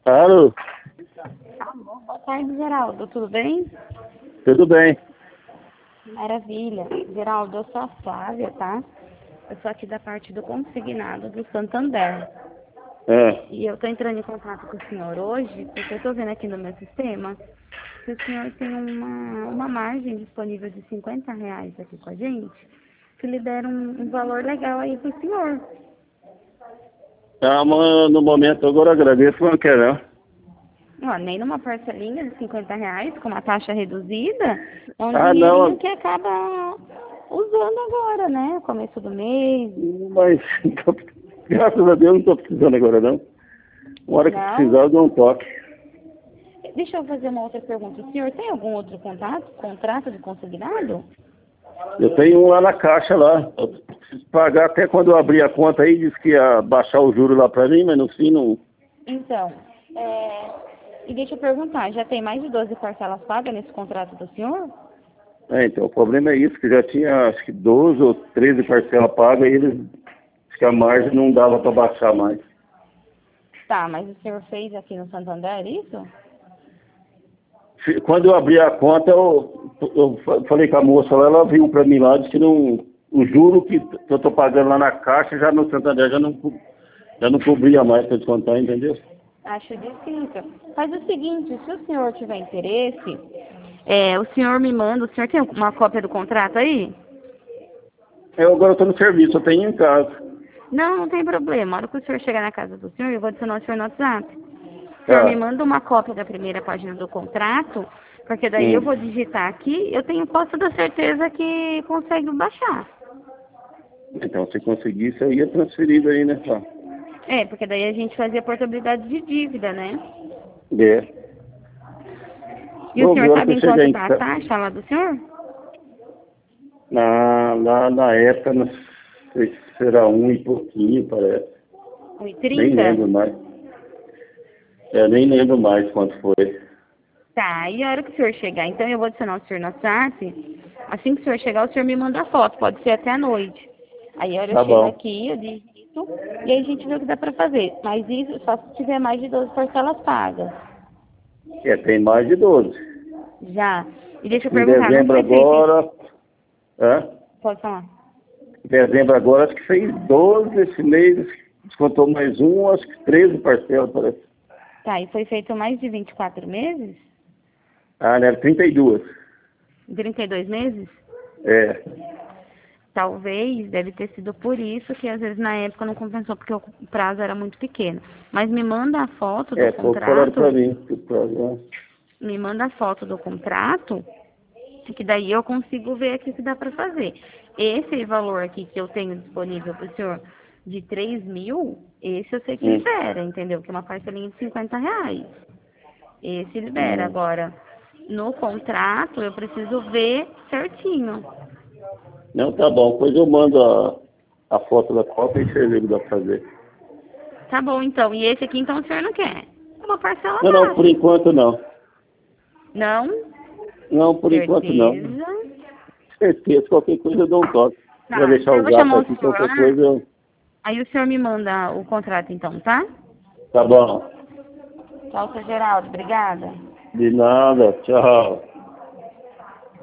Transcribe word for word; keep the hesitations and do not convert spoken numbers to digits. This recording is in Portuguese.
Alô? Boa tarde, Geraldo. Tudo bem? Tudo bem. Maravilha. Geraldo, eu sou a Flávia, tá? Eu sou aqui da parte do consignado do Santander. É. E eu tô entrando em contato com o senhor hoje, porque eu tô vendo aqui no meu sistema que o senhor tem uma, uma margem disponível de cinquenta reais aqui com a gente, que lhe deram um, um valor legal aí pro senhor. Ah, mas no momento agora agradeço, mas não quer não. Ó, nem numa parcelinha de cinquenta reais, com uma taxa reduzida, é um Ah, dinheirinho não. que acaba usando agora, né? Começo do mês. Mas graças a Deus não estou precisando agora não. Uma hora que Não? precisar eu dou um toque. Deixa eu fazer uma outra pergunta. O senhor tem algum outro contato, contrato de consignado? Eu tenho um lá na caixa lá. Eu preciso pagar até quando eu abrir a conta aí, disse que ia baixar o juro lá pra mim, mas no fim não. Então, é... e deixa eu perguntar, já tem mais de doze parcelas pagas nesse contrato do senhor? É, então o problema é isso, que já tinha acho que doze ou treze parcelas pagas e eles acho que a margem não dava para baixar mais. Tá, mas o senhor fez aqui no Santander isso? Quando eu abri a conta, eu, eu falei com a moça lá, ela viu para mim lá, disse que não, o juro que eu estou pagando lá na caixa, já no Santander, já não, co- já não cobria mais para descontar, entendeu? Acho difícil. Faz o seguinte, se o senhor tiver interesse, é, o senhor me manda, o senhor tem uma cópia do contrato aí? Eu agora estou no serviço, eu tenho em casa. Não, não tem problema. A hora que o senhor chegar na casa do senhor, eu vou adicionar o senhor no WhatsApp. O senhor me Ah, manda uma cópia da primeira página do contrato, porque daí eu hum. vou digitar aqui, eu tenho posso dar certeza que consegue baixar. Então, se conseguisse, eu ia transferido aí, né? Tá. É, porque daí a gente fazia portabilidade de dívida, né? É. E o Vou ver a senhor hora que sabe eu em chegar quanto em tá a casa. taxa lá do senhor? Na, lá na época, não sei se será um e pouquinho, parece. um e Nem trinta? lembro mais. Eu nem lembro mais quanto foi. Tá, e a hora que o senhor chegar, então eu vou adicionar o senhor no WhatsApp. Assim que o senhor chegar, o senhor me manda a foto, pode ser até à noite. Aí a hora eu Tá chego bom. aqui, eu digito, e aí a gente vê o que dá pra fazer. Mas isso só se tiver mais de doze parcelas pagas. É, tem mais de doze. Já. E deixa eu Em perguntar, não dezembro foi feito isso? agora, hã? Pode falar. Em dezembro agora, acho que fez doze esse mês, descontou mais um, acho que treze parcelas, parece. Tá, e foi feito mais de vinte e quatro meses? Ah, né? trinta e duas. Em trinta e dois meses? É. Talvez, deve ter sido por isso que às vezes na época não compensou, porque o prazo era muito pequeno. Mas me manda a foto do É, foi o que falaram pra contrato, mim. que o prazo- me manda a foto do contrato, que daí eu consigo ver aqui o que dá para fazer. Esse valor aqui que eu tenho disponível para o senhor de três mil, esse eu sei que Hum, libera, entendeu? Que é uma parcelinha de cinquenta reais. Esse libera. hum. Agora, no contrato, eu preciso ver certinho. Não, tá bom. Depois eu mando a, a foto da cópia e você vê o que dá pra fazer. Tá bom, então. E esse aqui, então, o senhor não quer? Uma parcela Não, não, por baixa. enquanto não. Não? Não, por enquanto não. Certeza. Certeza, qualquer coisa eu dou um toque. Vou Tá, deixar então eu o vou zap chamar aqui, o senhor qualquer lá. coisa eu... Aí o senhor me manda o contrato, então, tá? Tá bom. Tchau, seu Geraldo. Obrigada. De nada, tchau.